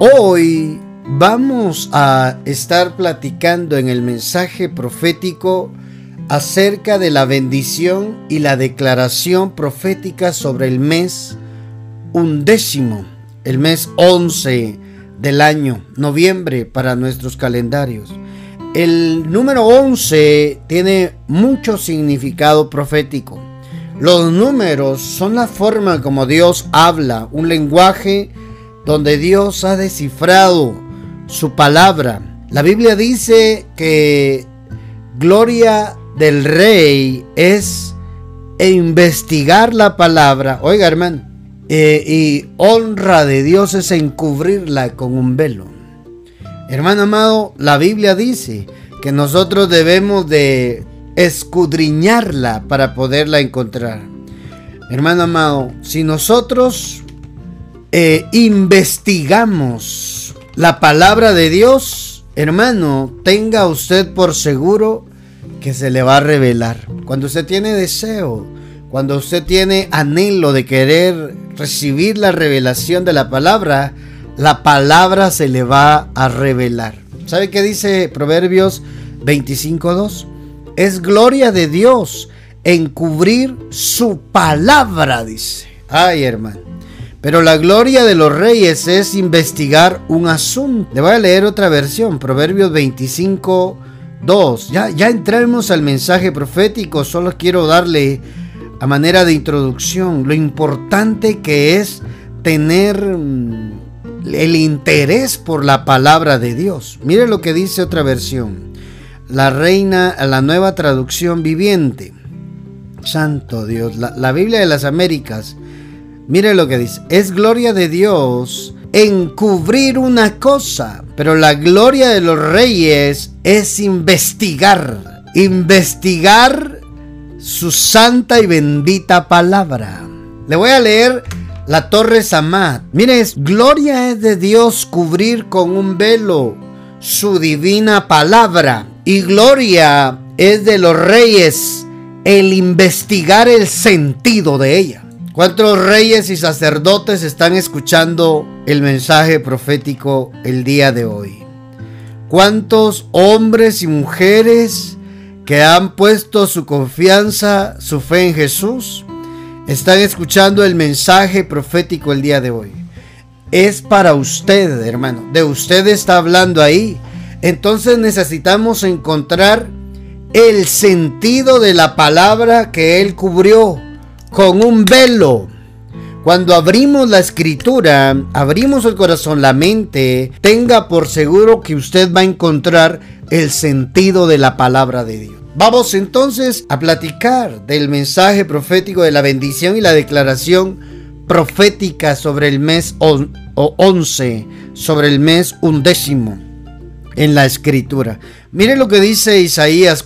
Hoy vamos a estar platicando en el mensaje profético acerca de la bendición y la declaración profética sobre el mes undécimo, el mes 11 del año, noviembre para nuestros calendarios. El número 11 tiene mucho significado profético. Los números son la forma como Dios habla, un lenguaje donde Dios ha descifrado su palabra. La Biblia dice que gloria del rey es investigar la palabra, oiga hermano, y honra de Dios es encubrirla con un velo. Hermano amado, la Biblia dice que nosotros debemos de escudriñarla para poderla encontrar. Hermano amado, si nosotros investigamos la palabra de Dios, hermano, tenga usted por seguro que se le va a revelar. Cuando usted tiene deseo, cuando usted tiene anhelo de querer recibir la revelación de la palabra se le va a revelar. ¿Sabe qué dice Proverbios 25:2? Es gloria de Dios encubrir su palabra, dice. Ay, hermano. Pero la gloria de los reyes es investigar un asunto. Le voy a leer otra versión, Proverbios 25:2. Ya entramos al mensaje profético. Solo quiero darle a manera de introducción lo importante que es tener el interés por la palabra de Dios. Mire lo que dice otra versión, la Nueva Traducción Viviente. Santo Dios, la Biblia de las Américas. Mire lo que dice: es gloria de Dios encubrir una cosa, pero la gloria de los reyes es investigar su santa y bendita palabra. Le voy a leer la Torre Samad. Mire, gloria es de Dios cubrir con un velo su divina palabra, y gloria es de los reyes el investigar el sentido de ella. ¿Cuántos reyes y sacerdotes están escuchando el mensaje profético el día de hoy? ¿Cuántos hombres y mujeres que han puesto su confianza, su fe en Jesús, están escuchando el mensaje profético el día de hoy? Es para usted, hermano. De usted está hablando ahí. Entonces necesitamos encontrar el sentido de la palabra que Él cubrió con un velo. Cuando abrimos la escritura, abrimos el corazón, la mente, tenga por seguro que usted va a encontrar el sentido de la palabra de Dios. Vamos entonces a platicar del mensaje profético de la bendición y la declaración profética sobre el mes 11, sobre el mes undécimo en la escritura. Mire lo que dice Isaías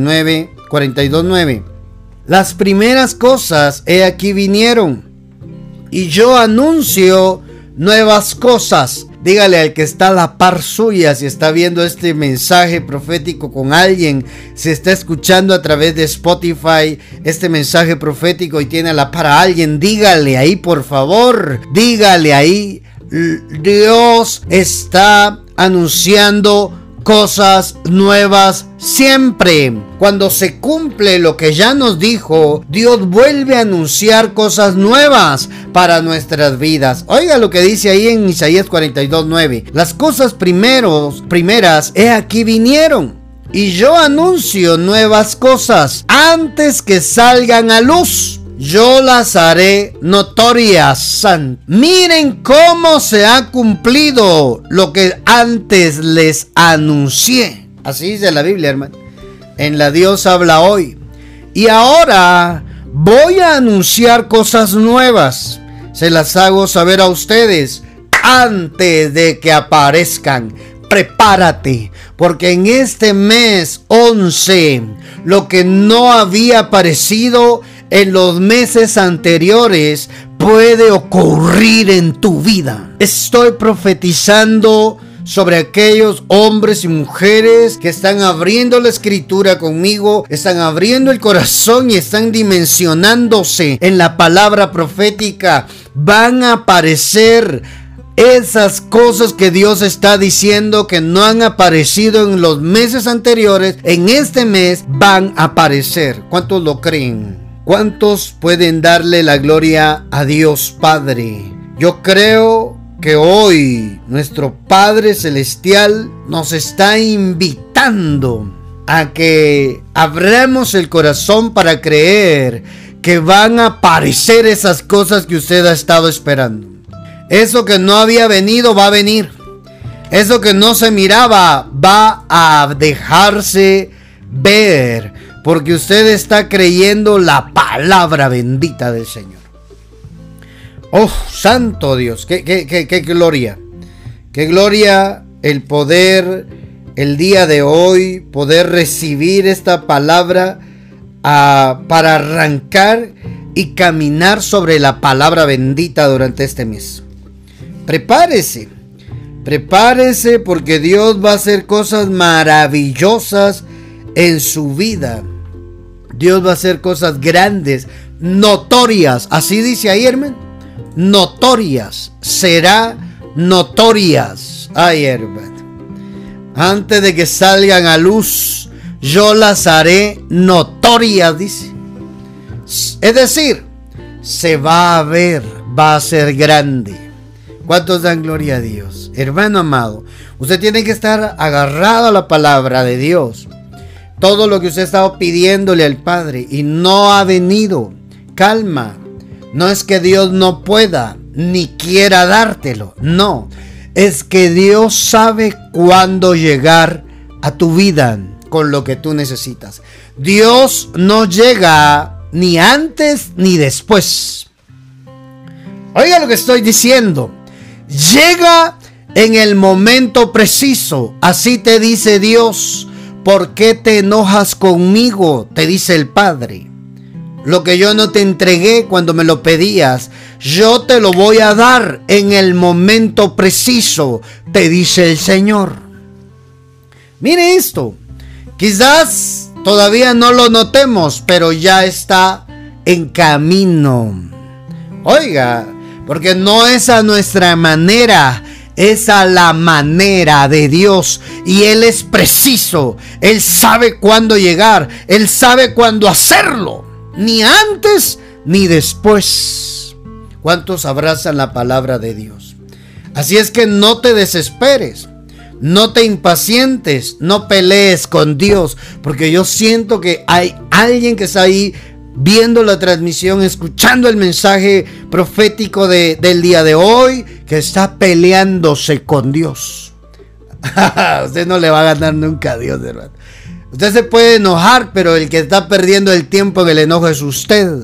42:9. Las primeras cosas he aquí vinieron, y yo anuncio nuevas cosas. Dígale al que está a la par suya, si está viendo este mensaje profético con alguien, si está escuchando a través de Spotify este mensaje profético y tiene a la par a alguien, dígale ahí, por favor, dígale ahí, Dios está anunciando cosas nuevas siempre. Cuando se cumple lo que ya nos dijo, Dios vuelve a anunciar cosas nuevas para nuestras vidas. Oiga lo que dice ahí en Isaías 42:9. Las cosas primeras he aquí vinieron, y yo anuncio nuevas cosas antes que salgan a luz. Yo las haré notorias. Miren cómo se ha cumplido lo que antes les anuncié. Así dice la Biblia, hermano. En la Dios habla hoy. Y ahora voy a anunciar cosas nuevas. Se las hago saber a ustedes antes de que aparezcan. Prepárate, porque en este mes 11, lo que no había aparecido en los meses anteriores puede ocurrir en tu vida. Estoy profetizando sobre aquellos hombres y mujeres que están abriendo la escritura conmigo, están abriendo el corazón y están dimensionándose en la palabra profética. Van a aparecer esas cosas que Dios está diciendo que no han aparecido en los meses anteriores, en este mes van a aparecer. ¿Cuántos lo creen? ¿Cuántos pueden darle la gloria a Dios Padre? Yo creo que hoy nuestro Padre Celestial nos está invitando a que abramos el corazón para creer que van a aparecer esas cosas que usted ha estado esperando. Eso que no había venido va a venir. Eso que no se miraba va a dejarse ver, porque usted está creyendo la palabra bendita del Señor. Oh, santo Dios, qué gloria. Qué gloria el poder, el día de hoy, poder recibir esta palabra para arrancar y caminar sobre la palabra bendita durante este mes. Prepárese porque Dios va a hacer cosas maravillosas en su vida. Dios va a hacer cosas grandes, notorias. Así dice ahí, hermano. Notorias. Será notorias. Ay, hermano. Antes de que salgan a luz, yo las haré notorias, dice. Es decir, se va a ver, va a ser grande. ¿Cuántos dan gloria a Dios? Hermano amado, usted tiene que estar agarrado a la palabra de Dios. Todo lo que usted ha estado pidiéndole al Padre y no ha venido. Calma. No es que Dios no pueda ni quiera dártelo. No. Es que Dios sabe cuándo llegar a tu vida con lo que tú necesitas. Dios no llega ni antes ni después. Oiga lo que estoy diciendo. Llega en el momento preciso. Así te dice Dios. ¿Por qué te enojas conmigo? Te dice el Padre. Lo que yo no te entregué cuando me lo pedías, yo te lo voy a dar en el momento preciso, te dice el Señor. Mire esto. Quizás todavía no lo notemos, pero ya está en camino. Oiga, porque no es a nuestra manera, es a la manera de Dios. Y Él es preciso. Él sabe cuándo llegar. Él sabe cuándo hacerlo. Ni antes ni después. ¿Cuántos abrazan la palabra de Dios? Así es que no te desesperes. No te impacientes. No pelees con Dios. Porque yo siento que hay alguien que está ahí viendo la transmisión, escuchando el mensaje profético del día de hoy, que está peleándose con Dios. Usted no le va a ganar nunca a Dios, hermano. Usted se puede enojar, pero el que está perdiendo el tiempo en el enojo es usted.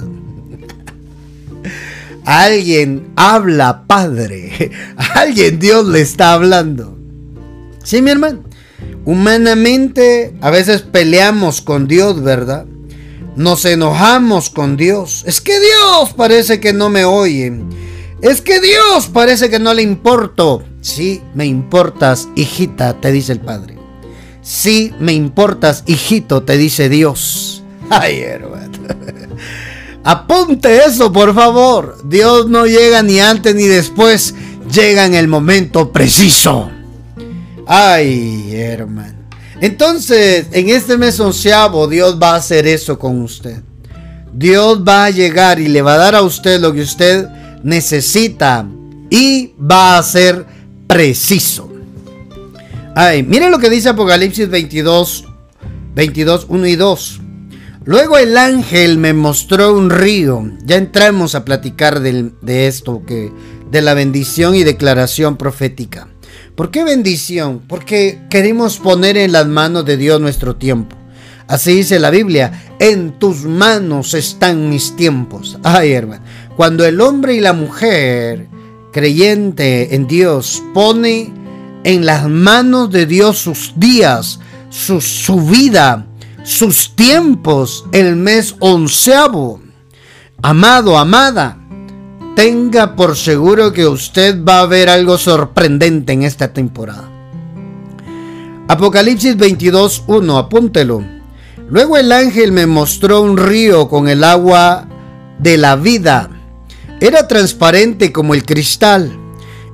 Alguien habla, Padre. Alguien Dios le está hablando. Sí, mi hermano. Humanamente a veces peleamos con Dios, ¿verdad? Nos enojamos con Dios. Es que Dios parece que no me oye. Es que Dios parece que no le importo. Sí, me importas, hijita, te dice el Padre. Sí, me importas, hijito, te dice Dios. Ay, hermano. Apunte eso, por favor. Dios no llega ni antes ni después. Llega en el momento preciso. Ay, hermano. Entonces, en este mes 11avo, Dios va a hacer eso con usted. Dios va a llegar y le va a dar a usted lo que usted necesita. Y va a ser preciso. Ay, miren lo que dice Apocalipsis 22, 1 y 2. Luego el ángel me mostró un río. Ya entramos a platicar de esto, de la bendición y declaración profética. ¿Por qué bendición? Porque queremos poner en las manos de Dios nuestro tiempo. Así dice la Biblia, en tus manos están mis tiempos. Ay, hermano, cuando el hombre y la mujer creyente en Dios pone en las manos de Dios sus días, su vida, sus tiempos, el mes 11avo. Amado, amada, tenga por seguro que usted va a ver algo sorprendente en esta temporada. Apocalipsis 22:1, apúntelo. Luego el ángel me mostró un río con el agua de la vida. Era transparente como el cristal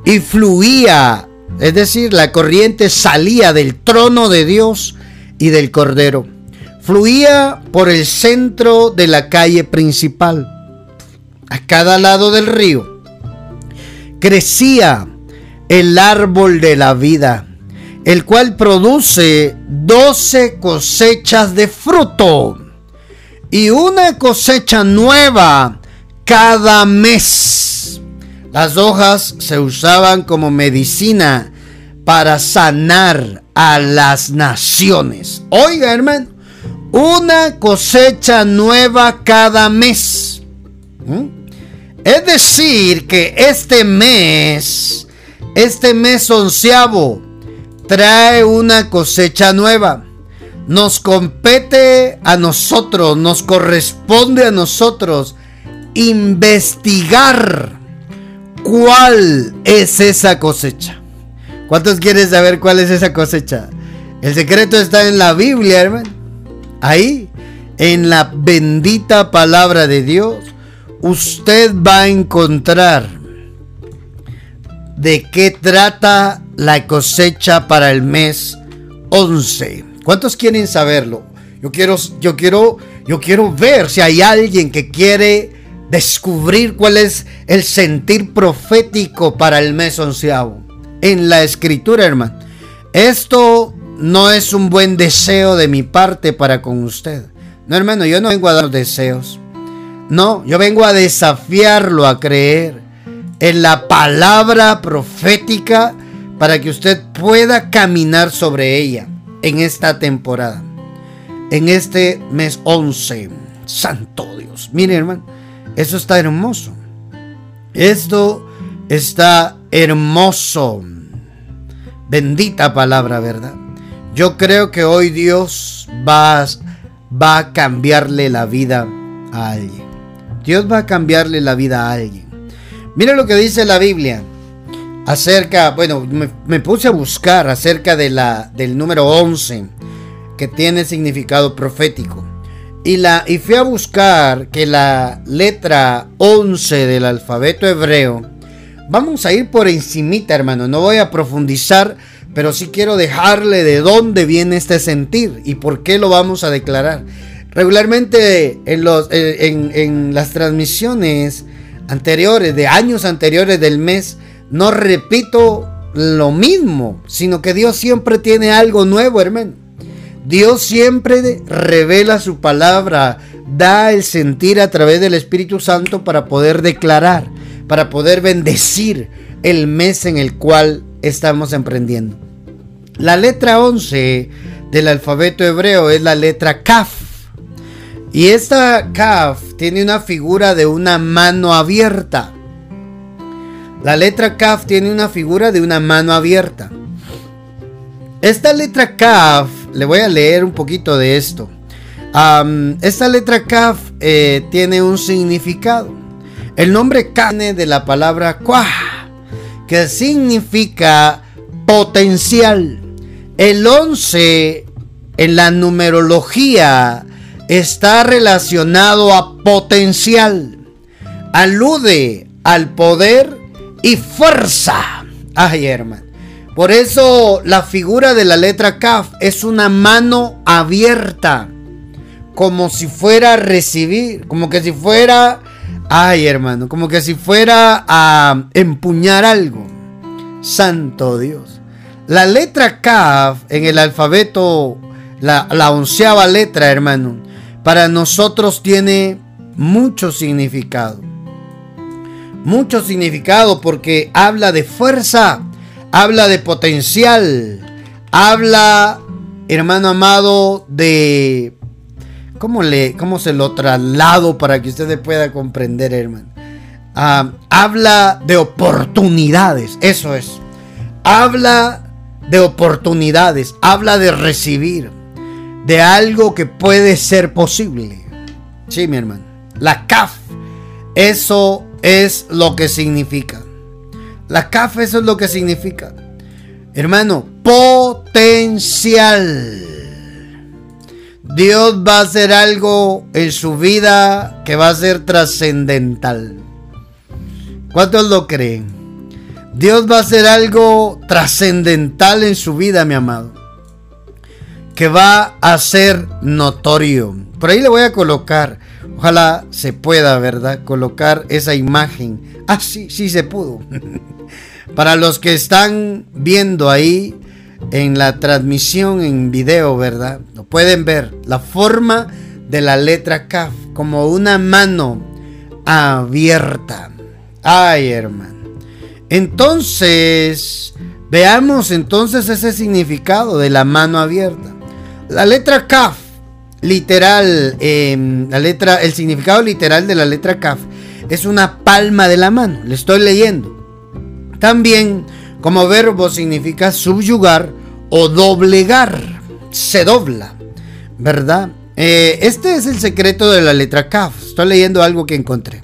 y fluía, es decir, la corriente salía del trono de Dios y del Cordero. Fluía por el centro de la calle principal. A cada lado del río crecía el árbol de la vida, el cual produce 12 cosechas de fruto y una cosecha nueva cada mes. Las hojas se usaban como medicina para sanar a las naciones. Oiga, hermano, una cosecha nueva cada mes. Es decir, que este mes onceavo, trae una cosecha nueva. Nos compete a nosotros, nos corresponde a nosotros investigar cuál es esa cosecha. ¿Cuántos quieren saber cuál es esa cosecha? El secreto está en la Biblia, hermano. Ahí, en la bendita palabra de Dios, usted va a encontrar de qué trata la cosecha para el mes 11. ¿Cuántos quieren saberlo? Yo quiero ver si hay alguien que quiere descubrir cuál es el sentir profético para el mes onceavo en la escritura, hermano. Esto no es un buen deseo de mi parte para con usted. No, hermano, yo no vengo a dar deseos. No, yo vengo a desafiarlo a creer en la palabra profética para que usted pueda caminar sobre ella en esta temporada, en este mes 11. Santo Dios, mire, hermano, eso está hermoso. Esto está hermoso. Bendita palabra, ¿verdad? Yo creo que hoy Dios va a cambiarle la vida a alguien. Dios va a cambiarle la vida a alguien. Mira lo que dice la Biblia acerca, bueno, me puse a buscar acerca del número 11, que tiene significado profético. Y fui a buscar que la letra 11 del alfabeto hebreo, vamos a ir por encimita, hermano, no voy a profundizar, pero sí quiero dejarle de dónde viene este sentir y por qué lo vamos a declarar. Regularmente en las transmisiones anteriores, de años anteriores del mes, no repito lo mismo, sino que Dios siempre tiene algo nuevo, hermano. Dios siempre revela su palabra, da el sentir a través del Espíritu Santo para poder declarar, para poder bendecir el mes en el cual estamos emprendiendo. La letra 11 del alfabeto hebreo es la letra Kaf. Y esta Kaf tiene una figura de una mano abierta. La letra Kaf tiene una figura de una mano abierta. Esta letra Kaf, le voy a leer un poquito de esto. Esta letra Kaf tiene un significado. El nombre Kaf viene de la palabra Kwah, que significa potencial. El 11 en la numerología está relacionado a potencial. Alude al poder y fuerza. Ay, hermano. Por eso la figura de la letra Kaf es una mano abierta, como si fuera a recibir, como que si fuera, ay, hermano, como que si fuera a empuñar algo. Santo Dios. La letra Kaf en el alfabeto, la 11ª letra, hermano, para nosotros tiene mucho significado. Mucho significado porque habla de fuerza, habla de potencial, habla, hermano amado, de... ¿Cómo se lo traslado para que ustedes puedan comprender, hermano? Habla de oportunidades, eso es. Habla de oportunidades, habla de recibir, de algo que puede ser posible. Sí, mi hermano. La Kaf, eso es lo que significa. La Kaf, eso es lo que significa. Hermano, potencial. Dios va a hacer algo en su vida que va a ser trascendental. ¿Cuántos lo creen? Dios va a hacer algo trascendental en su vida, mi amado, que va a ser notorio. Por ahí le voy a colocar, ojalá se pueda, ¿verdad?, colocar esa imagen. Ah, sí se pudo. Para los que están viendo ahí en la transmisión en video, ¿verdad?, lo pueden ver, la forma de la letra Kaf, como una mano abierta. Ay, hermano. Entonces, veamos entonces ese significado de la mano abierta. La letra Kaf, literal, el significado literal de la letra Kaf es una palma de la mano. Le estoy leyendo. También, como verbo, significa subyugar o doblegar. Se dobla, ¿verdad? Este es el secreto de la letra Kaf. Estoy leyendo algo que encontré.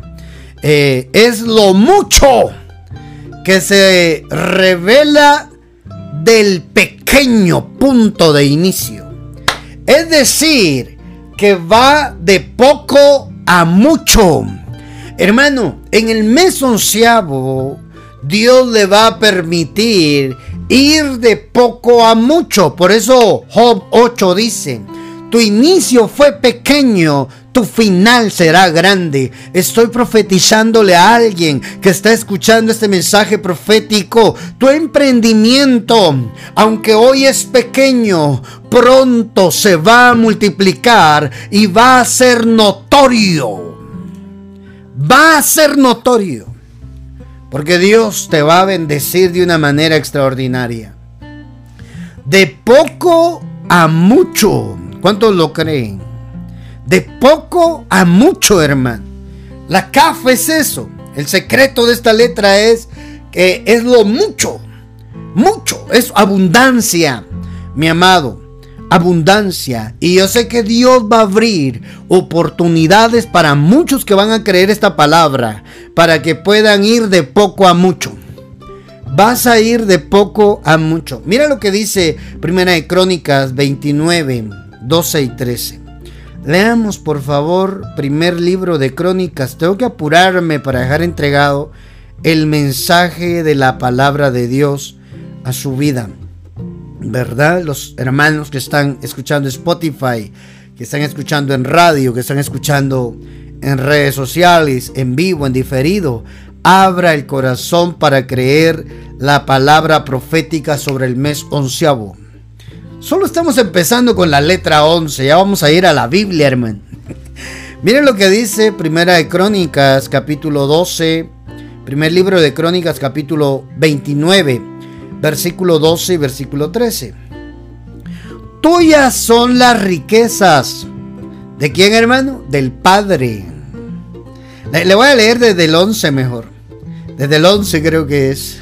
Es lo mucho que se revela del pequeño punto de inicio. Es decir, que va de poco a mucho. Hermano, en el mes 11, Dios le va a permitir ir de poco a mucho. Por eso Job 8 dice: tu inicio fue pequeño, tu final será grande. Estoy profetizándole a alguien que está escuchando este mensaje profético. Tu emprendimiento, aunque hoy es pequeño, pronto se va a multiplicar y va a ser notorio. Va a ser notorio. Porque Dios te va a bendecir de una manera extraordinaria. De poco a mucho. ¿Cuántos lo creen? De poco a mucho, hermano. La Kaf es eso. El secreto de esta letra es que es lo mucho. Mucho. Es abundancia, mi amado. Abundancia. Y yo sé que Dios va a abrir oportunidades para muchos que van a creer esta palabra, para que puedan ir de poco a mucho. Vas a ir de poco a mucho. Mira lo que dice Primera de Crónicas 29, 12 y 13. Leamos, por favor, primer libro de Crónicas. Tengo que apurarme para dejar entregado el mensaje de la palabra de Dios a su vida, ¿verdad? Los hermanos que están escuchando Spotify, que están escuchando en radio, que están escuchando en redes sociales, en vivo, en diferido, abra el corazón para creer la palabra profética sobre el mes 11. Solo estamos empezando con la letra 11. Ya vamos a ir a la Biblia, hermano. Miren lo que dice Primera de Crónicas, capítulo 12. Primer libro de Crónicas, capítulo 29, versículo 12 y versículo 13. Tuyas son las riquezas. ¿De quién, hermano? Del Padre. Le voy a leer desde el 11 mejor. Desde el 11 creo que es.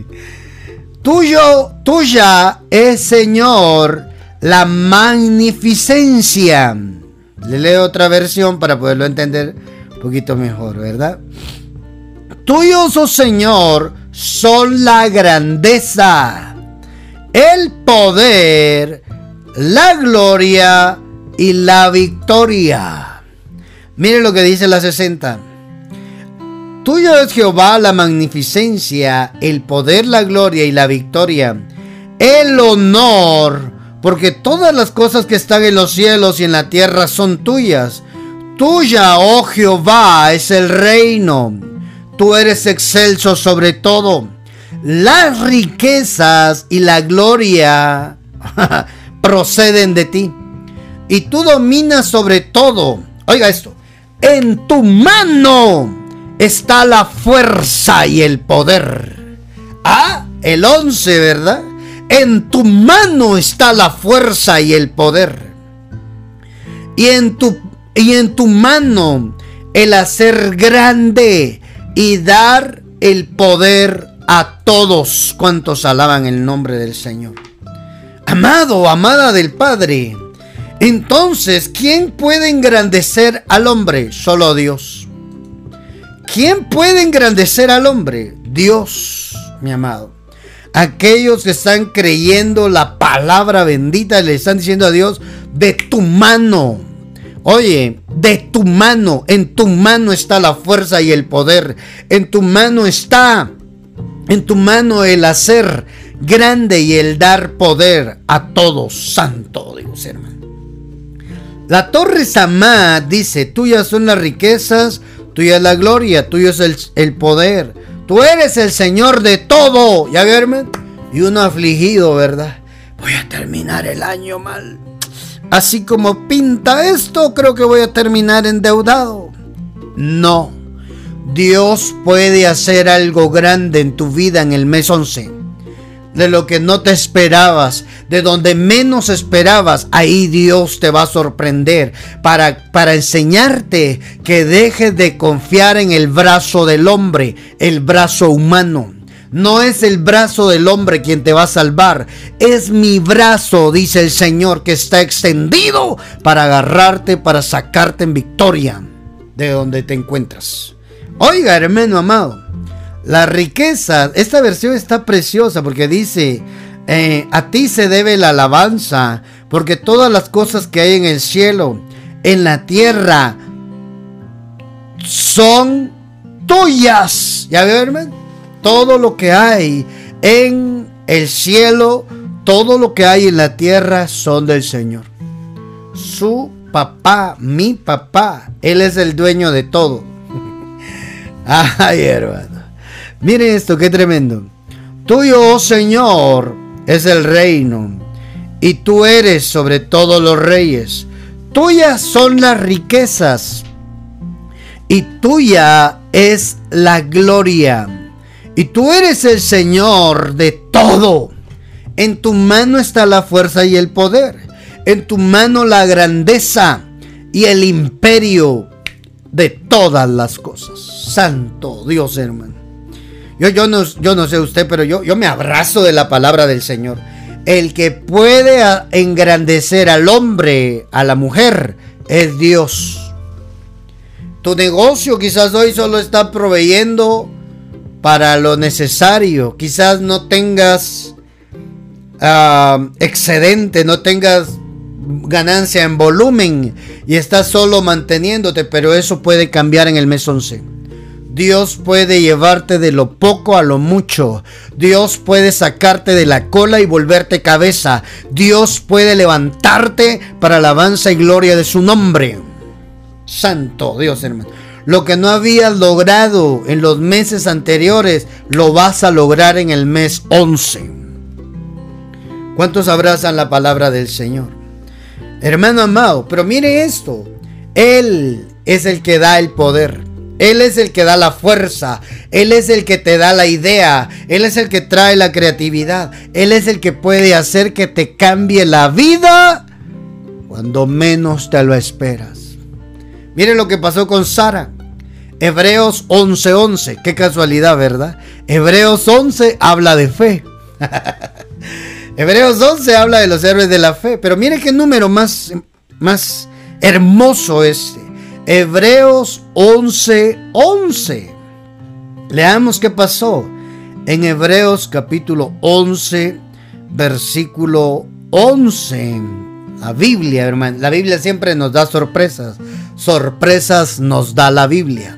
Tuya es, Señor, la magnificencia. Le leo otra versión para poderlo entender un poquito mejor, ¿verdad? Tuyos, oh Señor, son la grandeza, el poder, la gloria y la victoria. Mire lo que dice la 60. Tuyo es, Jehová, la magnificencia, el poder, la gloria y la victoria, el honor, porque todas las cosas que están en los cielos y en la tierra son tuyas. Tuya, oh Jehová, es el reino. Tú eres excelso sobre todo. Las riquezas y la gloria proceden de ti, y tú dominas sobre todo. Oiga esto: en tu mano está la fuerza y el poder. Ah, el 11, ¿verdad? En tu mano está la fuerza y el poder. Y en tu mano el hacer grande y dar el poder a todos cuantos alaban el nombre del Señor. Amado, amada del Padre. Entonces, ¿quién puede engrandecer al hombre? Solo Dios. ¿Quién puede engrandecer al hombre? Dios, mi amado. Aquellos que están creyendo la palabra bendita le están diciendo a Dios: de tu mano. Oye, de tu mano, en tu mano está la fuerza y el poder. En tu mano está En tu mano el hacer grande y el dar poder a todos. Santo Dios, hermano. La Torre Samá dice: tuyas son las riquezas, tuya es la gloria, tuyo es el poder. Tú eres el Señor de todo. ¿Ya vio, hermano? Y uno afligido, ¿verdad? Voy a terminar el año mal. Así como pinta esto, creo que voy a terminar endeudado. No. Dios puede hacer algo grande en tu vida en el mes 11. De lo que no te esperabas, de donde menos esperabas, ahí Dios te va a sorprender para enseñarte que dejes de confiar en el brazo del hombre, el brazo humano. No es el brazo del hombre quien te va a salvar, es mi brazo, dice el Señor, que está extendido para agarrarte, para sacarte en victoria de donde te encuentras. Oiga, hermano amado, la riqueza, esta versión está preciosa porque dice: a ti se debe la alabanza, porque todas las cosas que hay en el cielo, en la tierra, son tuyas. ¿Ya veo, hermano? Todo lo que hay en el cielo, todo lo que hay en la tierra son del Señor. Su papá, mi papá, Él es el dueño de todo. Ay, hermano. Miren esto, qué tremendo. Tuyo, oh Señor, es el reino, y tú eres sobre todos los reyes. Tuyas son las riquezas, y tuya es la gloria. Y tú eres el Señor de todo. En tu mano está la fuerza y el poder. En tu mano la grandeza y el imperio de todas las cosas. Santo Dios, hermano. Yo no sé usted, pero yo me abrazo de la palabra del Señor. El que puede engrandecer al hombre, a la mujer, es Dios. Tu negocio quizás hoy solo está proveyendo para lo necesario. Quizás no tengas excedente, no tengas ganancia en volumen y estás solo manteniéndote, pero eso puede cambiar en el mes 11. Dios puede llevarte de lo poco a lo mucho. Dios puede sacarte de la cola y volverte cabeza. Dios puede levantarte para alabanza y gloria de su nombre. Santo Dios, hermano. Lo que no habías logrado en los meses anteriores, lo vas a lograr en el mes 11. ¿Cuántos abrazan la palabra del Señor? Hermano amado, pero mire esto. Él es el que da el poder. Él es el que da la fuerza. Él es el que te da la idea. Él es el que trae la creatividad. Él es el que puede hacer que te cambie la vida cuando menos te lo esperas. Miren lo que pasó con Sara. Hebreos 11:11. Qué casualidad, ¿verdad? Hebreos 11 habla de fe. Hebreos 11 habla de los héroes de la fe. Pero miren qué número más hermoso este. Hebreos 11:11. Leamos qué pasó en Hebreos capítulo 11, versículo 11. La Biblia, hermano. La Biblia siempre nos da sorpresas. Sorpresas nos da la Biblia.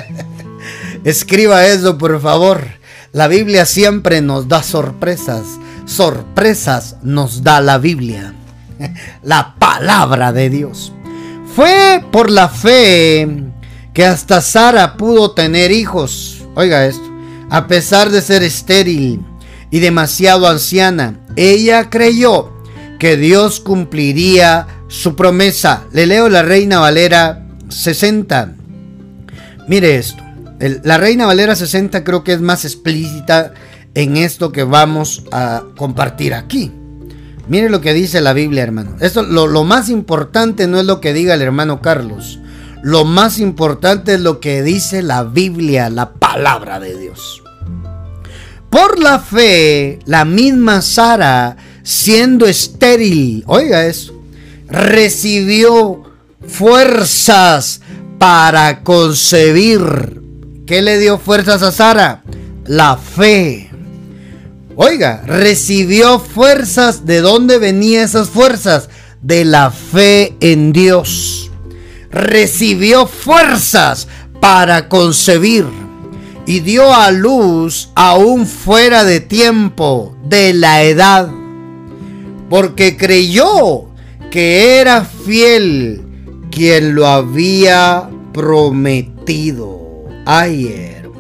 Escriba eso, por favor. La Biblia siempre nos da sorpresas. Sorpresas nos da la Biblia. La palabra de Dios. Fue por la fe que hasta Sara pudo tener hijos. Oiga esto. A pesar de ser estéril y demasiado anciana, ella creyó que Dios cumpliría su promesa. Le leo la Reina Valera 60. Mire esto. La Reina Valera 60 creo que es más explícita en esto que vamos a compartir aquí. Mire lo que dice la Biblia, hermano. Esto, lo más importante no es lo que diga el hermano Carlos. Lo más importante es lo que dice la Biblia, la palabra de Dios. Por la fe, la misma Sara, siendo estéril, oiga eso, recibió fuerzas para concebir. ¿Qué le dio fuerzas a Sara? La fe. Oiga, recibió fuerzas. ¿De dónde venían esas fuerzas? De la fe en Dios. Recibió fuerzas para concebir. y dio a luz aún fuera de tiempo de la edad, porque creyó que era fiel quien lo había prometido. Ay, hermano.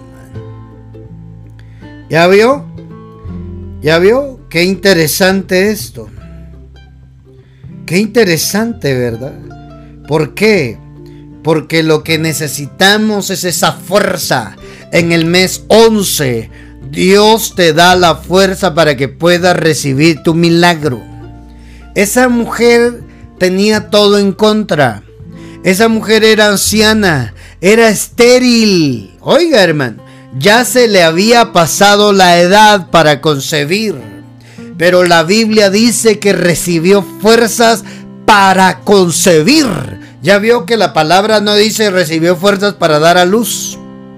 ¿Ya vio? ¿Ya vio? Qué interesante esto. Qué interesante, ¿verdad? ¿Por qué? Porque lo que necesitamos es esa fuerza. En el mes 11, Dios te da la fuerza para que puedas recibir tu milagro. Esa mujer tenía todo en contra. Esa mujer era anciana, era estéril. Oiga, hermano, ya se le había pasado la edad para concebir. Pero la Biblia dice que recibió fuerzas para concebir. Ya vio que la palabra no dice recibió fuerzas para dar a luz.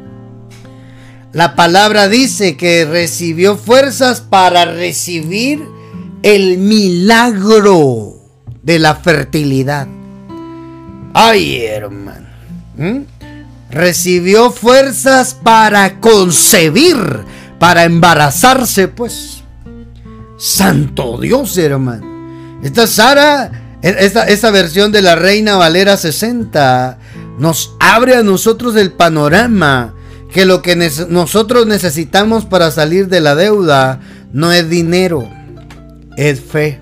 La palabra dice que recibió fuerzas para recibir el milagro de la fertilidad. Ay, hermano. Recibió fuerzas para concebir, para embarazarse, pues. Santo Dios, hermano. Esta Sara, esta versión de la Reina Valera 60 nos abre a nosotros el panorama que lo que nosotros necesitamos para salir de la deuda no es dinero, es fe.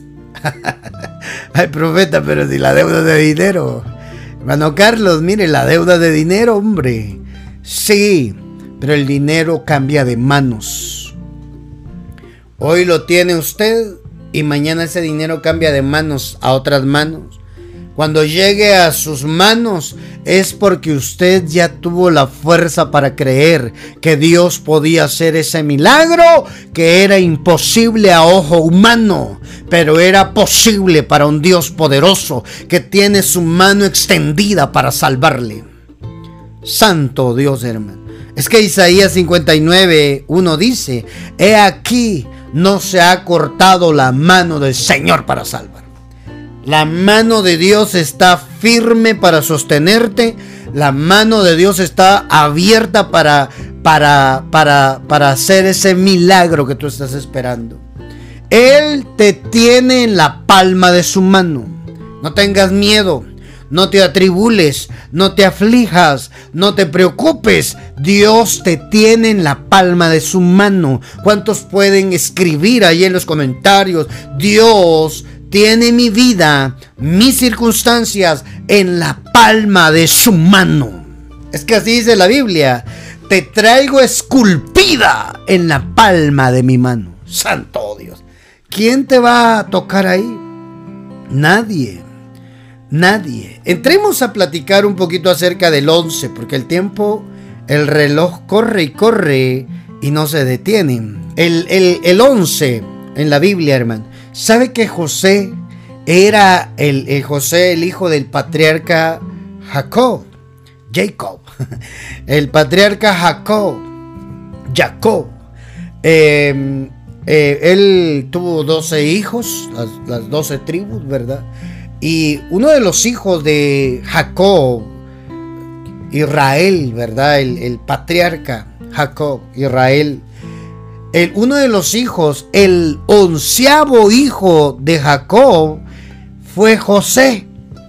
Ay, profeta, pero si la deuda es de dinero. Hermano Carlos, mire, la deuda de dinero, hombre. Sí, pero el dinero cambia de manos. Hoy lo tiene usted y mañana ese dinero cambia de manos a otras manos. Cuando llegue a sus manos es porque usted ya tuvo la fuerza para creer que Dios podía hacer ese milagro que era imposible a ojo humano, pero era posible para un Dios poderoso que tiene su mano extendida para salvarle. Santo Dios, hermano. Es que Isaías 59:1 dice: he aquí, no se ha cortado la mano del Señor para salvar. La mano de Dios está firme para sostenerte. La mano de Dios está abierta para hacer ese milagro que tú estás esperando. Él te tiene en la palma de su mano. No tengas miedo. No te atribules, no te aflijas, no te preocupes. Dios te tiene en la palma de su mano. ¿Cuántos pueden escribir ahí en los comentarios? Dios tiene mi vida, mis circunstancias en la palma de su mano. Es que así dice la Biblia. Te traigo esculpida en la palma de mi mano. Santo Dios. ¿Quién te va a tocar ahí? Nadie. Nadie. Entremos a platicar un poquito acerca del 11, porque el tiempo, el reloj corre y corre y no se detiene. El 11 en la Biblia, hermano. ¿Sabe que José era José, el hijo del patriarca Jacob? El patriarca Jacob. Él tuvo 12 hijos, las 12 tribus, ¿verdad? Y uno de los hijos de Jacob, Israel, ¿verdad? El patriarca Jacob, Israel. Uno de los hijos, el 11º hijo de Jacob, fue José,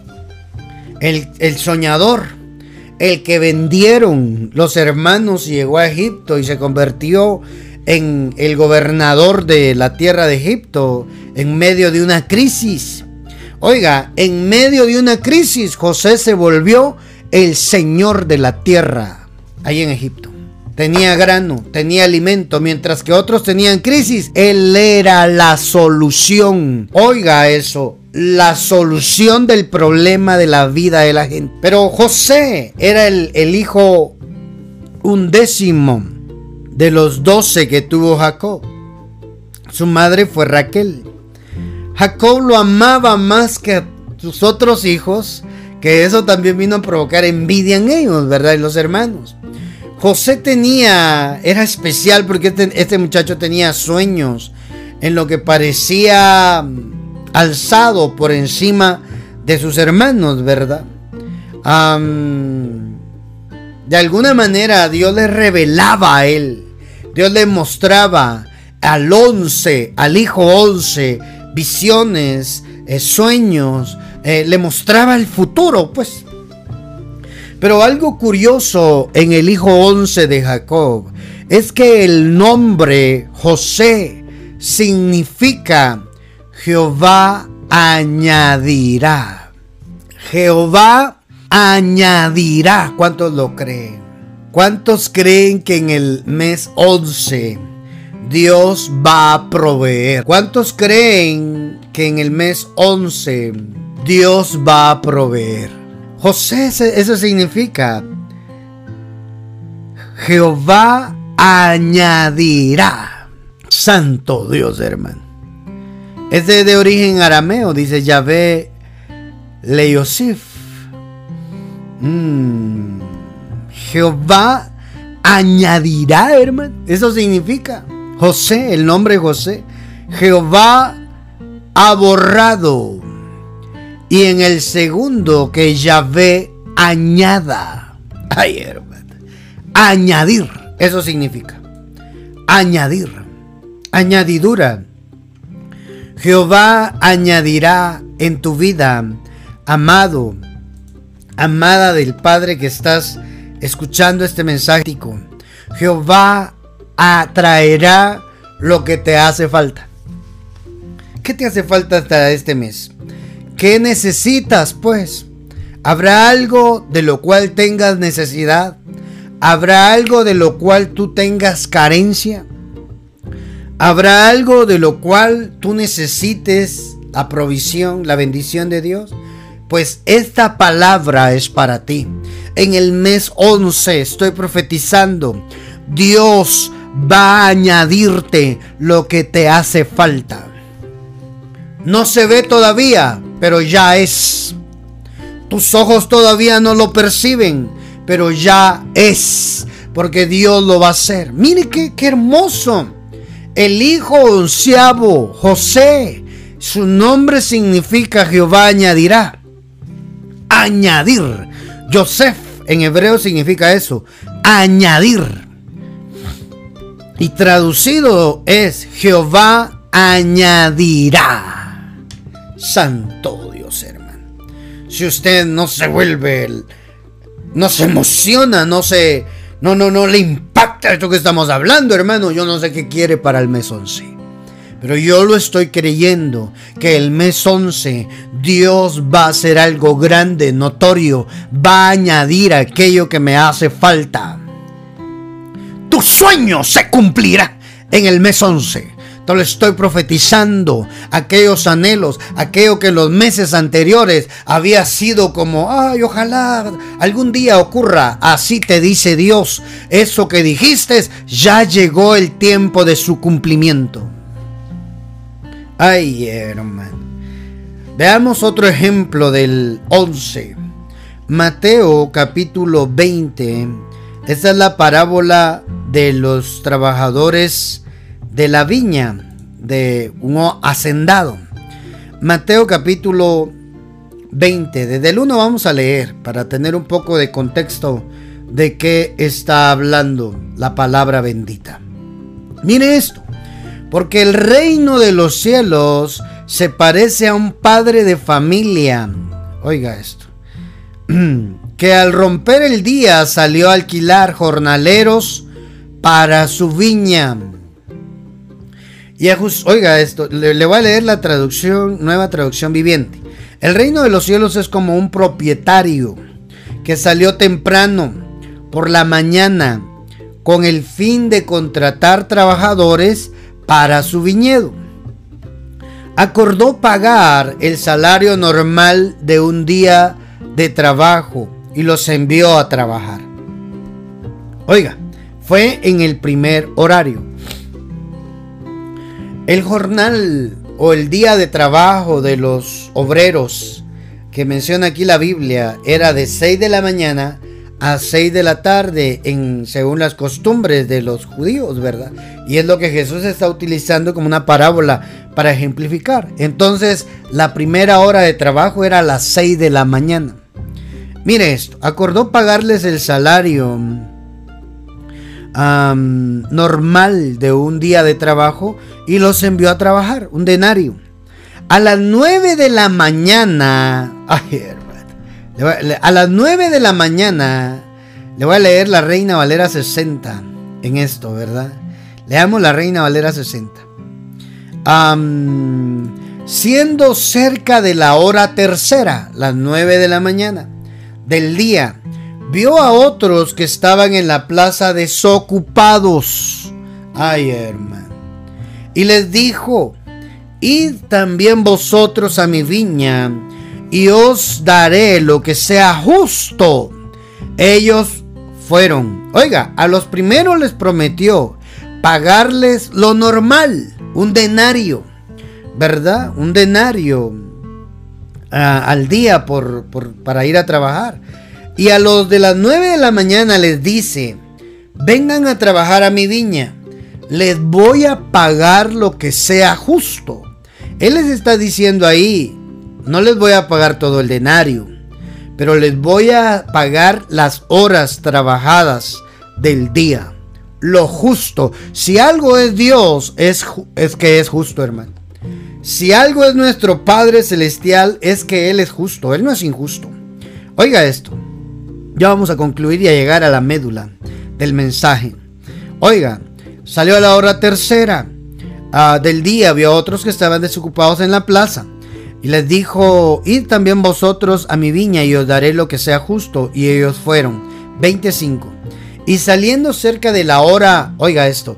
el soñador, el que vendieron los hermanos y llegó a Egipto y se convirtió en el gobernador de la tierra de Egipto en medio de una crisis. Oiga, en medio de una crisis, José se volvió el señor de la tierra ahí en Egipto. Tenía grano, tenía alimento, mientras que otros tenían crisis. Él era la solución. Oiga eso, la solución del problema de la vida de la gente. Pero José era el hijo 11º de los 12 que tuvo Jacob. Su madre fue Raquel. Jacob lo amaba más que a sus otros hijos, que eso también vino a provocar envidia en ellos, ¿verdad? En los hermanos. José era especial porque este muchacho tenía sueños en lo que parecía alzado por encima de sus hermanos, ¿verdad? De alguna manera Dios le revelaba a él. Dios le mostraba al hijo 11, visiones, sueños. Le mostraba el futuro, pues. Pero algo curioso en el hijo 11 de Jacob es que el nombre José significa Jehová añadirá. Jehová añadirá. ¿Cuántos lo creen? ¿Cuántos creen que en el mes 11 Dios va a proveer? ¿Cuántos creen que en el mes 11 Dios va a proveer? José, eso significa Jehová añadirá. Santo Dios, hermano. Es de origen arameo, dice Yahvé Leyosif. Jehová añadirá, hermano. Eso significa José, el nombre José. Jehová ha borrado. Y en el segundo, que Yahvé añada. Ay, hermano. Añadir. Eso significa añadir. Añadidura. Jehová añadirá en tu vida, amado, amada del Padre que estás escuchando este mensaje. Jehová atraerá lo que te hace falta. ¿Qué te hace falta hasta este mes? ¿Qué necesitas, pues? ¿Habrá algo de lo cual tengas necesidad? ¿Habrá algo de lo cual tú tengas carencia? ¿Habrá algo de lo cual tú necesites la provisión, la bendición de Dios? Pues esta palabra es para ti. En el mes 11 estoy profetizando. Dios va a añadirte lo que te hace falta. No se ve todavía, pero ya es. Tus ojos todavía no lo perciben, pero ya es. Porque Dios lo va a hacer. Mire qué hermoso. El hijo onceavo, José, su nombre significa Jehová añadirá. Añadir. Yosef en hebreo significa eso, añadir. Y traducido es Jehová añadirá. Santo Dios, hermano. Si usted no se vuelve, no se emociona, no le impacta esto que estamos hablando, hermano, yo no sé qué quiere para el mes 11. Pero yo lo estoy creyendo, que el mes 11 Dios va a hacer algo grande, notorio. Va a añadir aquello que me hace falta. Tu sueño se cumplirá en el mes 11. Te lo estoy profetizando. Aquellos anhelos, aquello que en los meses anteriores había sido como, ay, ojalá algún día ocurra. Así te dice Dios. Eso que dijiste, ya llegó el tiempo de su cumplimiento. Ay, hermano. Veamos otro ejemplo del 11. Mateo capítulo 20. Esta es la parábola de los trabajadores de la viña de un hacendado. Mateo capítulo 20. Desde el 1 vamos a leer para tener un poco de contexto de qué está hablando la palabra bendita. Mire esto. Porque el reino de los cielos se parece a un padre de familia. Oiga esto. Que al romper el día salió a alquilar jornaleros para su viña. Y oiga esto, le voy a leer la traducción, nueva traducción viviente. El reino de los cielos es como un propietario que salió temprano por la mañana con el fin de contratar trabajadores para su viñedo. Acordó pagar el salario normal de un día de trabajo y los envió a trabajar. Oiga, fue en el primer horario. El jornal o el día de trabajo de los obreros que menciona aquí la Biblia era de 6 de la mañana a 6 de la tarde, según las costumbres de los judíos, ¿verdad? Y es lo que Jesús está utilizando como una parábola para ejemplificar. Entonces, la primera hora de trabajo era a las 6 de la mañana. Mire esto, acordó pagarles el salario normal de un día de trabajo y los envió a trabajar, un denario. A las 9 de la mañana, a las 9 de la mañana, le voy a leer la Reina Valera 60 en esto, ¿verdad? Leamos la Reina Valera 60. Siendo cerca de la hora tercera, las 9 de la mañana del día, vio a otros que estaban en la plaza desocupados. Ay, hermano. Y les dijo: id también vosotros a mi viña, y os daré lo que sea justo. Ellos fueron. Oiga, a los primeros les prometió pagarles lo normal, un denario, ¿verdad? Un denario al día para ir a trabajar. Y a los de las 9 de la mañana les dice: vengan a trabajar a mi viña, les voy a pagar lo que sea justo. Él les está diciendo ahí: no les voy a pagar todo el denario, pero les voy a pagar las horas trabajadas del día, lo justo. Si algo es Dios, es que es justo, hermano. Si algo es nuestro Padre Celestial, es que Él es justo, Él no es injusto. Oiga esto, ya vamos a concluir y a llegar a la médula del mensaje. Oiga, salió a la hora tercera del día, vio a otros que estaban desocupados en la plaza, y les dijo: id también vosotros a mi viña, y os daré lo que sea justo. Y ellos fueron. 25. Y saliendo cerca de la hora, oiga esto,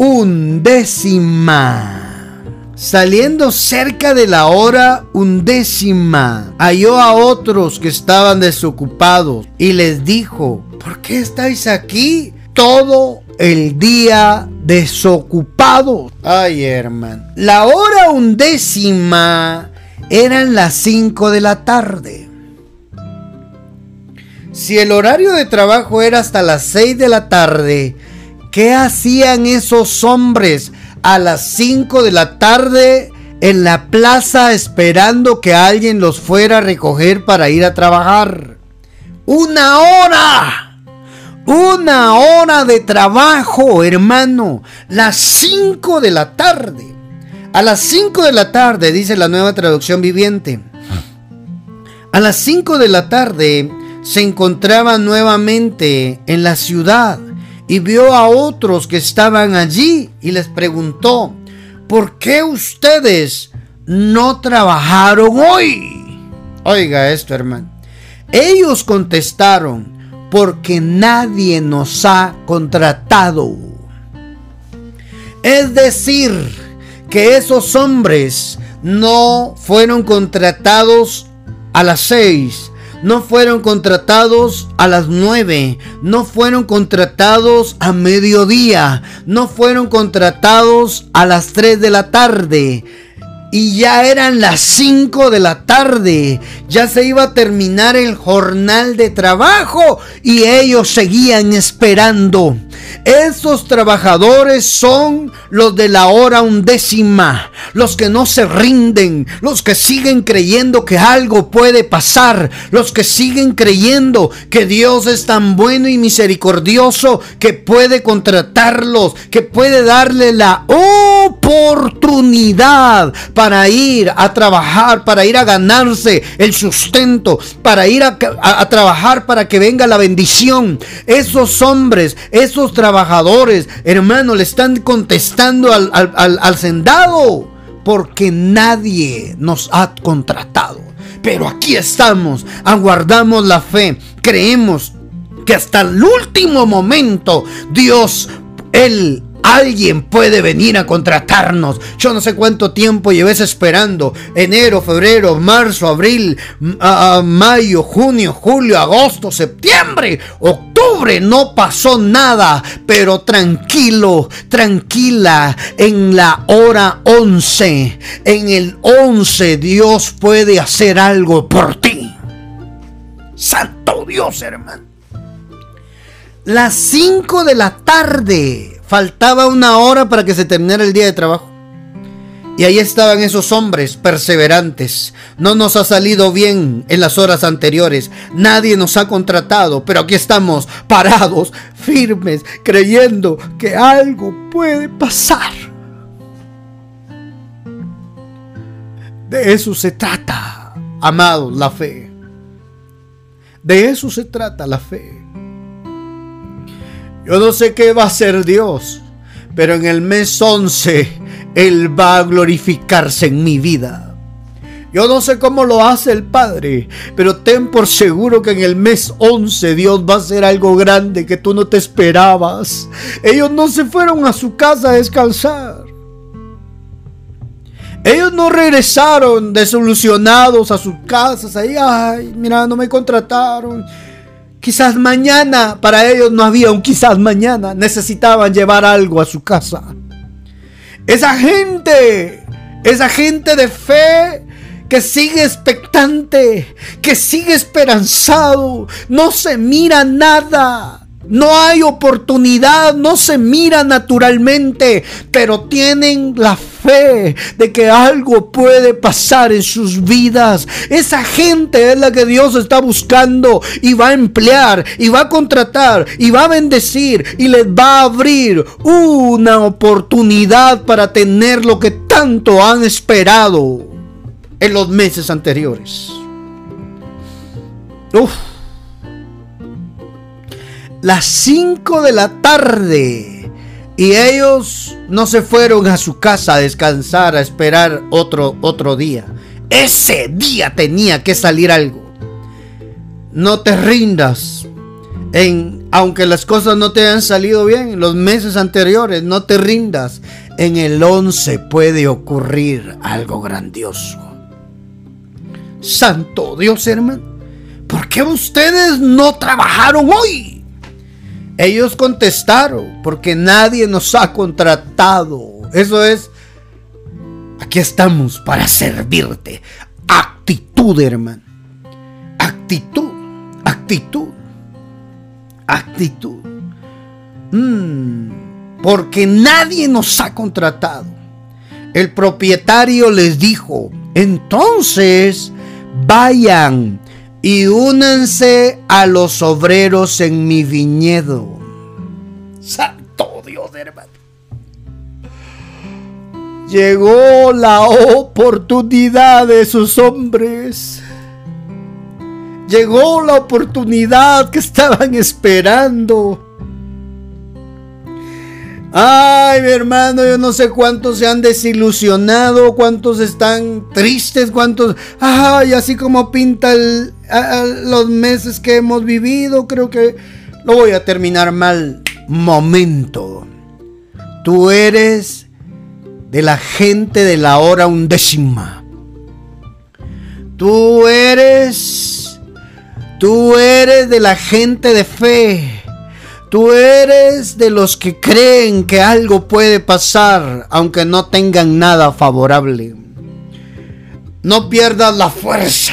11. Saliendo cerca de la hora 11, halló a otros que estaban desocupados y les dijo: ¿por qué estáis aquí todo el día desocupados? Ay, hermano. La hora 11 eran las 5 de la tarde. Si el horario de trabajo era hasta las 6 de la tarde, ¿qué hacían esos hombres a las 5 de la tarde en la plaza esperando que alguien los fuera a recoger para ir a trabajar? ¡Una hora! ¡Una hora de trabajo, hermano! Las 5 de la tarde. A las 5 de la tarde, dice la Nueva Traducción Viviente. A las 5 de la tarde se encontraba nuevamente en la ciudad y vio a otros que estaban allí y les preguntó: ¿por qué ustedes no trabajaron hoy? Oiga esto, hermano. Ellos contestaron: porque nadie nos ha contratado. Es decir, que esos hombres no fueron contratados a las 6, no fueron contratados a las 9, no fueron contratados a mediodía, no fueron contratados a las 3 de la tarde. Y ya eran las 5 de la tarde, ya se iba a terminar el jornal de trabajo y ellos seguían esperando. Esos trabajadores son los de la hora 11, los que no se rinden, los que siguen creyendo que algo puede pasar, los que siguen creyendo que Dios es tan bueno y misericordioso que puede contratarlos, que puede darle la oportunidad para ir a trabajar, para ir a ganarse el sustento, para ir a trabajar para que venga la bendición. Esos hombres, esos trabajadores, hermano, le están contestando al hacendado: porque nadie nos ha contratado. Pero aquí estamos, aguardamos la fe, creemos que hasta el último momento Dios, alguien puede venir a contratarnos. Yo no sé cuánto tiempo lleves esperando. Enero, febrero, marzo, abril, mayo, junio, julio, agosto, septiembre, octubre. No pasó nada. Pero tranquilo, tranquila. En la hora 11, en el 11, Dios puede hacer algo por ti. Santo Dios, hermano. Las 5 de la tarde. Faltaba una hora para que se terminara el día de trabajo. Y ahí estaban esos hombres perseverantes. No nos ha salido bien en las horas anteriores. Nadie nos ha contratado, pero aquí estamos parados, firmes, creyendo que algo puede pasar. De eso se trata, amados, la fe. De eso se trata la fe. Yo no sé qué va a hacer Dios, pero en el mes 11 Él va a glorificarse en mi vida. Yo no sé cómo lo hace el Padre, pero ten por seguro que en el mes 11 Dios va a hacer algo grande que tú no te esperabas. Ellos no se fueron a su casa a descansar. Ellos no regresaron desilusionados a sus casas. Ahí, ay, mira, no me contrataron. Quizás mañana. Para ellos no había un quizás mañana. Necesitaban llevar algo a su casa. Esa gente de fe que sigue expectante, que sigue esperanzado, no se mira nada. No hay oportunidad, no se mira naturalmente, pero tienen la fe de que algo puede pasar en sus vidas. Esa gente es la que Dios está buscando y va a emplear, y va a contratar, y va a bendecir, y les va a abrir una oportunidad para tener lo que tanto han esperado en los meses anteriores. Las 5 de la tarde y ellos no se fueron a su casa a descansar, a esperar otro día. Ese día tenía que salir algo. No te rindas. Aunque las cosas no te hayan salido bien en los meses anteriores, no te rindas. En el 11 puede ocurrir algo grandioso. Santo Dios, hermano, ¿por qué ustedes no trabajaron hoy? Ellos contestaron, porque nadie nos ha contratado. Eso es, aquí estamos para servirte. Actitud, hermano. Actitud. Porque nadie nos ha contratado. El propietario les dijo, entonces vayan y únanse a los obreros en mi viñedo. Santo Dios, hermano. Llegó la oportunidad de esos hombres. Llegó la oportunidad que estaban esperando. Ay, mi hermano, yo no sé cuántos se han desilusionado, cuántos están tristes, cuántos... Ay, así como pinta los meses que hemos vivido, creo que lo voy a terminar mal. Momento. Tú eres de la gente de la hora 11. Tú eres de la gente de fe. Tú eres de los que creen que algo puede pasar, aunque no tengan nada favorable. No pierdas la fuerza.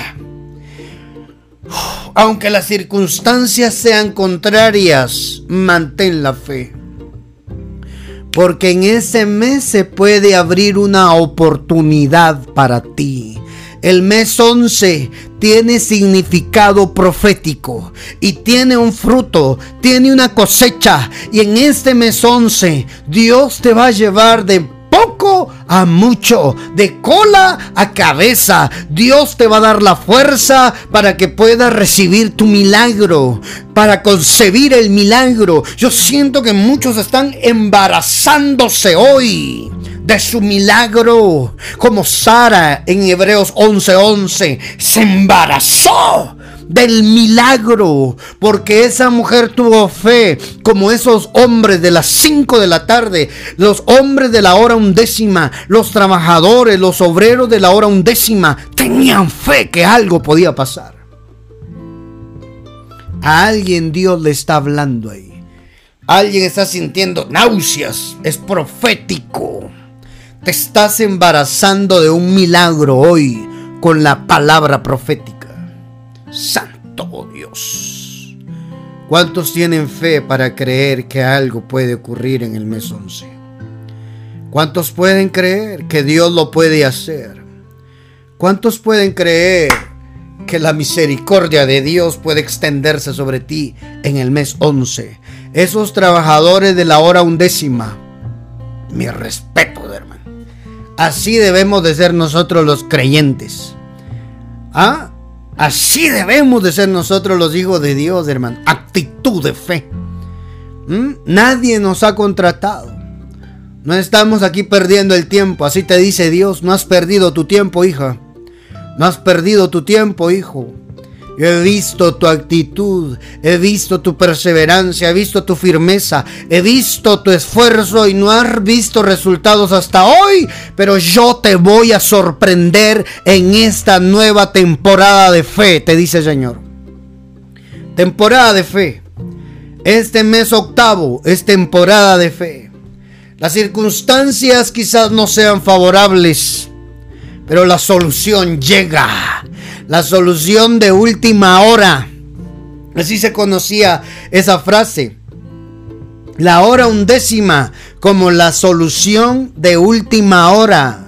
Aunque las circunstancias sean contrarias, mantén la fe. Porque en ese mes se puede abrir una oportunidad para ti. El mes 11 tiene significado profético y tiene un fruto, tiene una cosecha. Y en este mes 11 Dios te va a llevar de poco a mucho, de cola a cabeza. Dios te va a dar la fuerza para que puedas recibir tu milagro, para concebir el milagro. Yo siento que muchos están embarazándose hoy de su milagro, como Sara en Hebreos 11:11 se embarazó del milagro, porque esa mujer tuvo fe, como esos hombres de las 5 de la tarde, los hombres de la hora 11, los trabajadores, los obreros de la hora 11, tenían fe que algo podía pasar. A alguien Dios le está hablando ahí. Alguien está sintiendo náuseas. Es profético. Te estás embarazando de un milagro hoy con la palabra profética. Santo Dios. ¿Cuántos tienen fe para creer que algo puede ocurrir en el mes 11? ¿Cuántos pueden creer que Dios lo puede hacer? ¿Cuántos pueden creer que la misericordia de Dios puede extenderse sobre ti en el mes 11? Esos trabajadores de la hora 11, mi respeto, hermano. Así debemos de ser nosotros los creyentes. Así debemos de ser nosotros los hijos de Dios, hermano. Actitud de fe. Nadie nos ha contratado. No estamos aquí perdiendo el tiempo. Así te dice Dios: no has perdido tu tiempo, hija. No has perdido tu tiempo, hijo. Yo he visto tu actitud, he visto tu perseverancia, he visto tu firmeza, he visto tu esfuerzo y no has visto resultados hasta hoy, pero yo te voy a sorprender en esta nueva temporada de fe, te dice el Señor. Temporada de fe. Este mes 8 es temporada de fe. Las circunstancias quizás no sean favorables, pero la solución llega. La solución de última hora. Así se conocía esa frase. La hora 11 como la solución de última hora.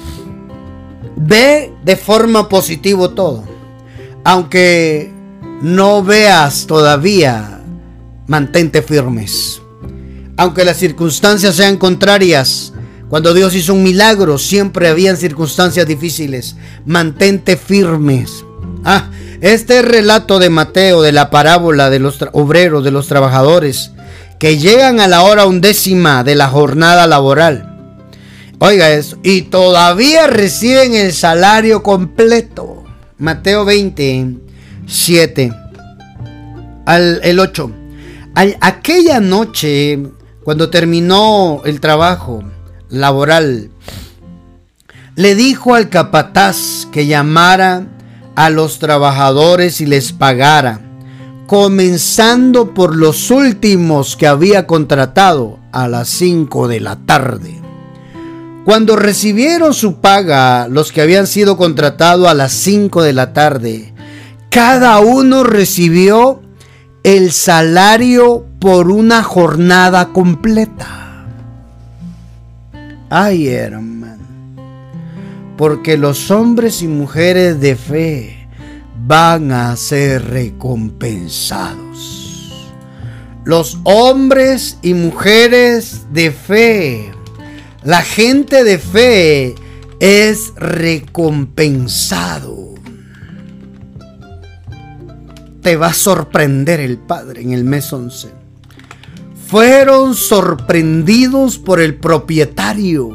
Ve de forma positiva todo. Aunque no veas todavía, mantente firmes. Aunque las circunstancias sean contrarias. Cuando Dios hizo un milagro, siempre habían circunstancias difíciles. Mantente firmes. Este relato de Mateo, de la parábola de los obreros, de los trabajadores, que llegan a la hora 11 de la jornada laboral. Oiga eso. Y todavía reciben el salario completo. Mateo 20, 7 al 8. Aquella noche, cuando terminó el trabajo laboral, le dijo al capataz que llamara a los trabajadores y les pagara, comenzando por los últimos que había contratado a las 5 de la tarde. Cuando recibieron su paga, los que habían sido contratados a las 5 de la tarde, cada uno recibió el salario por una jornada completa. Ay, hermano, porque los hombres y mujeres de fe van a ser recompensados. Los hombres y mujeres de fe, la gente de fe es recompensado. Te va a sorprender el Padre en el mes 11. Fueron sorprendidos por el propietario.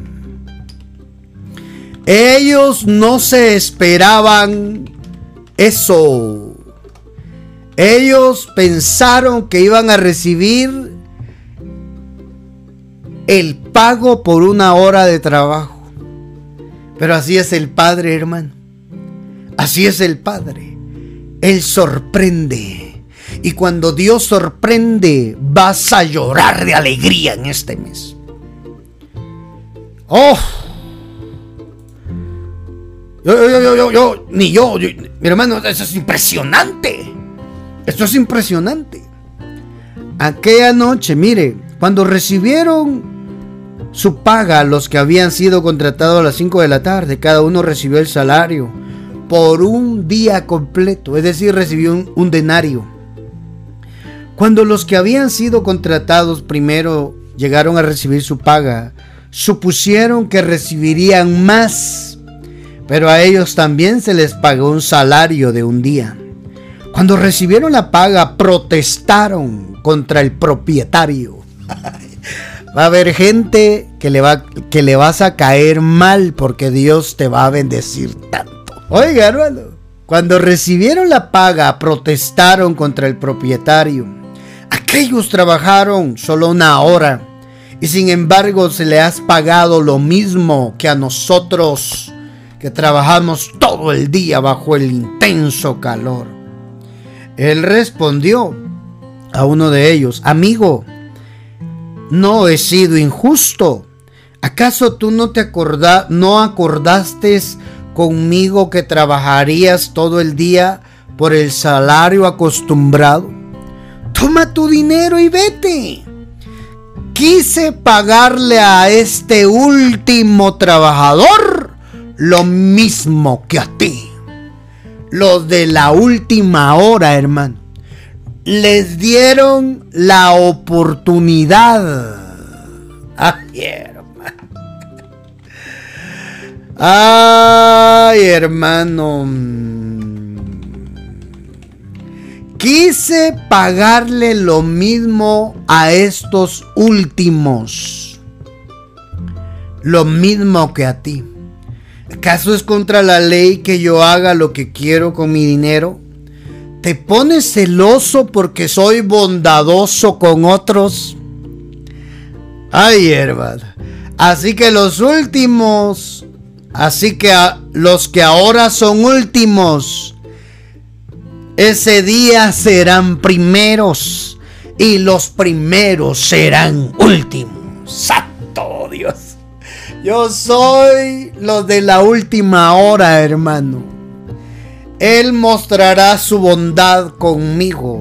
Ellos no se esperaban eso. Ellos pensaron que iban a recibir el pago por una hora de trabajo. Pero así es el Padre, hermano. Así es el Padre. Él sorprende. Y cuando Dios sorprende, vas a llorar de alegría en este mes. Mi hermano, eso es impresionante. Esto es impresionante. Aquella noche, mire, cuando recibieron su paga, los que habían sido contratados a las 5 de la tarde, cada uno recibió el salario por un día completo, es decir, recibió un denario. Cuando los que habían sido contratados primero llegaron a recibir su paga, supusieron que recibirían más, pero a ellos también se les pagó un salario de un día. Cuando recibieron la paga, protestaron contra el propietario. Va a haber gente que le vas a caer mal porque Dios te va a bendecir tanto. Oiga, hermano, cuando recibieron la paga, protestaron contra el propietario. Aquellos trabajaron solo una hora y sin embargo se le has pagado lo mismo que a nosotros que trabajamos todo el día bajo el intenso calor. Él respondió a uno de ellos: amigo, no he sido injusto. ¿Acaso tú no acordaste conmigo que trabajarías todo el día por el salario acostumbrado? Toma tu dinero y vete. quise pagarle a este último trabajador lo mismo que a ti. Los de la última hora, hermano, les dieron la oportunidad. Ay, hermano. Ay, hermano. Quise pagarle lo mismo a estos últimos, lo mismo que a ti. ¿Acaso es contra la ley que yo haga lo que quiero con mi dinero? ¿Te pones celoso porque soy bondadoso con otros? Ay, hermano. Así que los últimos, los que ahora son últimos, ese día serán primeros y los primeros serán últimos. ¡Santo Dios! Yo soy los de la última hora, hermano. Él mostrará su bondad conmigo.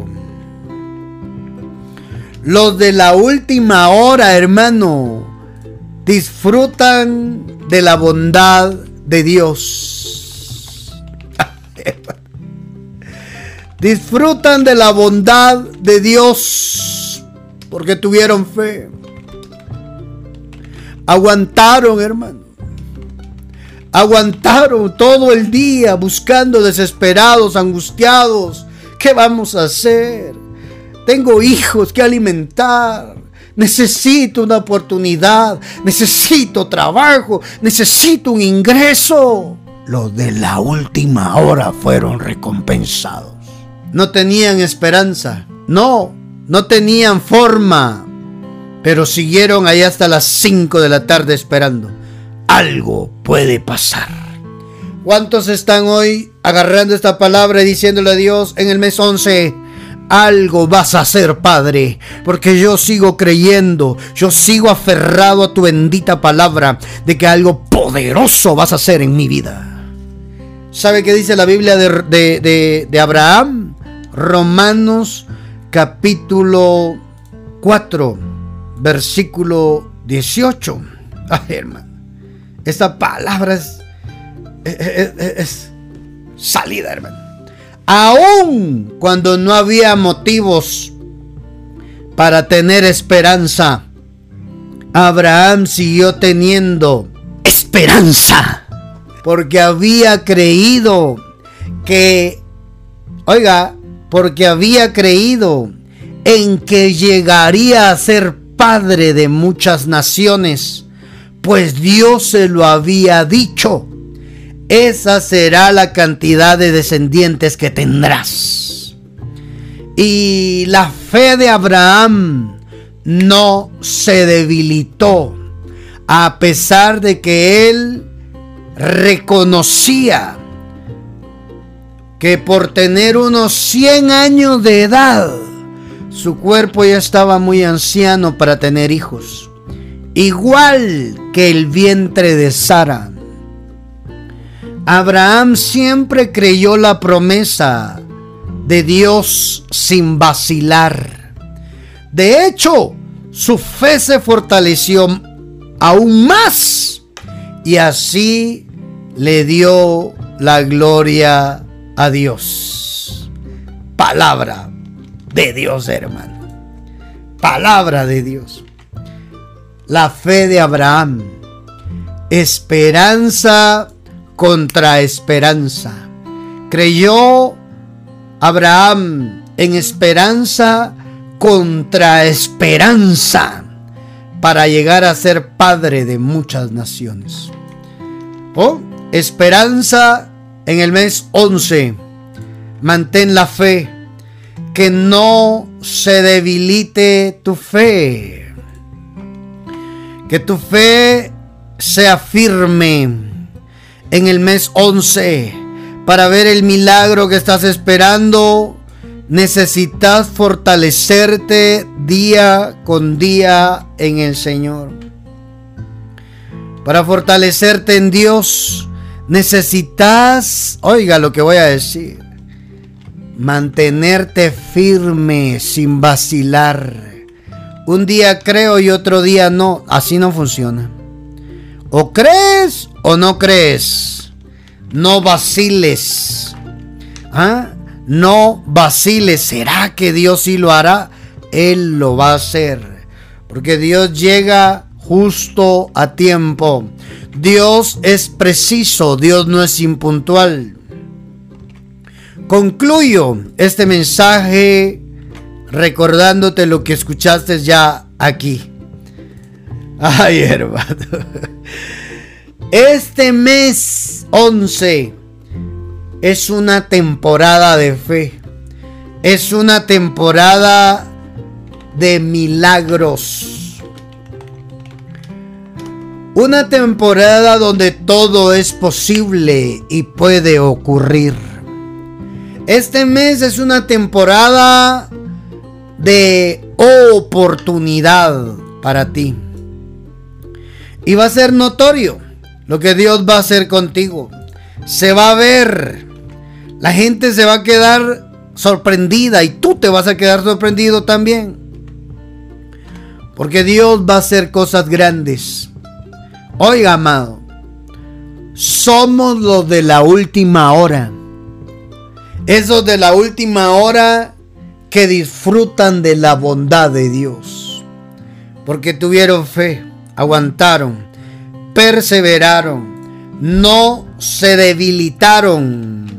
Los de la última hora, hermano, disfrutan de la bondad de Dios. Disfrutan de la bondad de Dios porque tuvieron fe. Aguantaron, hermano. Aguantaron todo el día buscando, desesperados, angustiados. ¿Qué vamos a hacer? Tengo hijos que alimentar. Necesito una oportunidad. Necesito trabajo. Necesito un ingreso. Los de la última hora fueron recompensados. No tenían esperanza. No tenían forma. Pero siguieron ahí hasta las 5 de la tarde esperando. Algo puede pasar. ¿Cuántos están hoy agarrando esta palabra y diciéndole a Dios en el mes 11? Algo vas a hacer, Padre, porque yo sigo creyendo, yo sigo aferrado a tu bendita palabra de que algo poderoso vas a hacer en mi vida. ¿Sabe qué dice la Biblia de Abraham? Romanos capítulo 4, versículo 18. Ay, hermano, esta palabra es salida, hermano. Aún cuando no había motivos para tener esperanza, Abraham siguió teniendo esperanza, porque había creído en que llegaría a ser padre de muchas naciones, pues Dios se lo había dicho. Esa será la cantidad de descendientes que tendrás. Y la fe de Abraham no se debilitó, a pesar de que él reconocía que por tener unos 100 años de edad, su cuerpo ya estaba muy anciano para tener hijos, igual que el vientre de Sara. Abraham siempre creyó la promesa de Dios sin vacilar. De hecho, su fe se fortaleció aún más y así le dio la gloria a Dios. Palabra de Dios, hermano. Palabra de Dios. La fe de Abraham. Esperanza contra esperanza. Creyó Abraham en esperanza contra esperanza para llegar a ser padre de muchas naciones. Esperanza en el mes 11. Mantén la fe, que no se debilite tu fe, que tu fe sea firme. En el mes 11, para ver el milagro que estás esperando, necesitas fortalecerte día con día en el Señor. Para fortalecerte en Dios, necesitas, oiga lo que voy a decir, mantenerte firme sin vacilar. Un día creo y otro día no. Así no funciona. O crees o no crees. No vaciles. No vaciles. ¿Será que Dios sí lo hará? Él lo va a hacer. Porque Dios llega justo a tiempo. Dios es preciso. Dios no es impuntual. Concluyo este mensaje recordándote lo que escuchaste ya aquí. Ay, hermano. Este mes 11 es una temporada de fe. Es una temporada de milagros. Una temporada donde todo es posible y puede ocurrir. Este mes es una temporada de oportunidad para ti. Y va a ser notorio lo que Dios va a hacer contigo. Se va a ver. La gente se va a quedar sorprendida y tú te vas a quedar sorprendido también. Porque Dios va a hacer cosas grandes. Oiga, amado, somos los de la última hora. Esos de la última hora que disfrutan de la bondad de Dios. Porque tuvieron fe, aguantaron, perseveraron, no se debilitaron.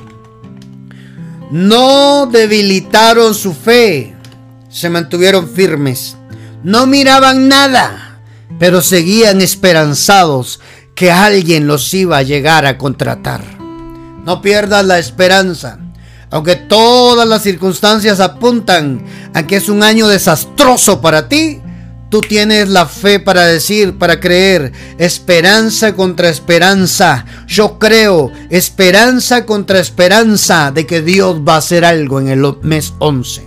No debilitaron su fe, se mantuvieron firmes. No miraban nada, pero seguían esperanzados que alguien los iba a llegar a contratar. No pierdas la esperanza. Aunque todas las circunstancias apuntan a que es un año desastroso para ti, tú tienes la fe para decir, para creer. Esperanza contra esperanza. Yo creo, esperanza contra esperanza de que Dios va a hacer algo en el mes 11.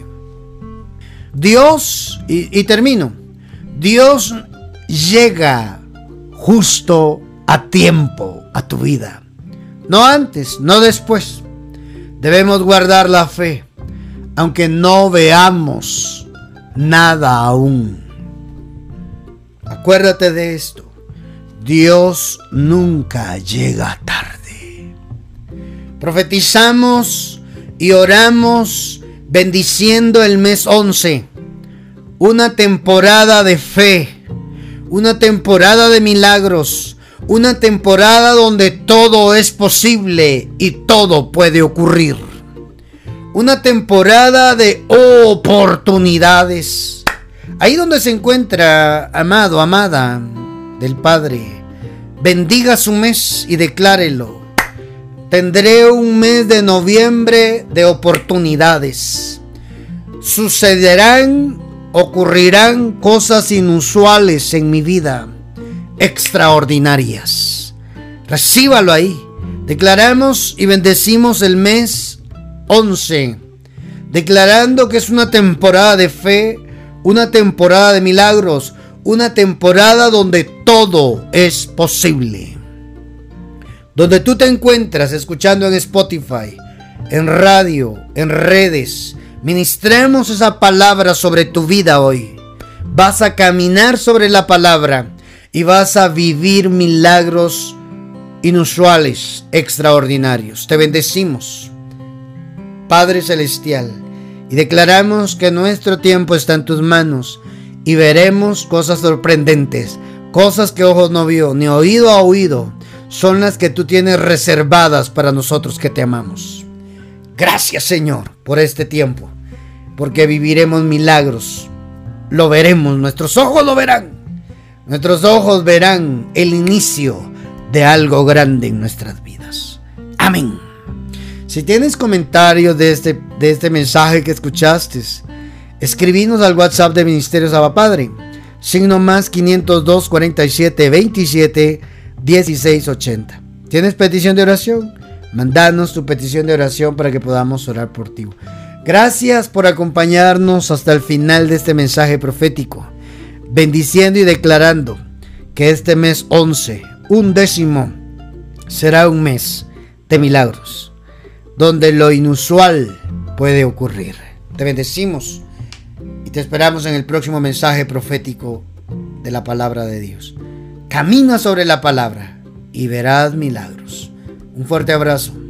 Dios, y termino, Dios llega justo a tiempo a tu vida. No antes, no después. Debemos guardar la fe, aunque no veamos nada aún. Acuérdate de esto. Dios nunca llega tarde. Profetizamos y oramos bendiciendo el mes 11. Una temporada de fe. Una temporada de milagros. Una temporada donde todo es posible y todo puede ocurrir. Una temporada de oportunidades. Ahí donde se encuentra, amado, amada del Padre, bendiga su mes y declárelo. Tendré un mes de noviembre de oportunidades. Sucederán, ocurrirán cosas inusuales en mi vida. Extraordinarias. Recíbalo ahí. Declaramos y bendecimos el mes 11, declarando que es una temporada de fe, una temporada de milagros, una temporada donde todo es posible. Donde tú te encuentras escuchando en Spotify, en radio, en redes, ministremos esa palabra sobre tu vida hoy. Vas a caminar sobre la palabra y vas a vivir milagros inusuales, extraordinarios. Te bendecimos, Padre Celestial, y declaramos que nuestro tiempo está en tus manos y veremos cosas sorprendentes, cosas que ojos no vio, ni oído ha oído, son las que tú tienes reservadas para nosotros que te amamos. Gracias, Señor, por este tiempo, porque viviremos milagros, lo veremos, nuestros ojos lo verán. Nuestros ojos verán el inicio de algo grande en nuestras vidas. Amén. Si tienes comentarios de este mensaje que escuchaste, escribinos al WhatsApp de Ministerios Abba Padre. Signo más 502 47 27 16 80. ¿Tienes petición de oración? Mándanos tu petición de oración para que podamos orar por ti. Gracias por acompañarnos hasta el final de este mensaje profético. Bendiciendo y declarando que este mes 11, 11, será un mes de milagros, donde lo inusual puede ocurrir. Te bendecimos y te esperamos en el próximo mensaje profético de la palabra de Dios. Camina sobre la palabra y verás milagros. Un fuerte abrazo.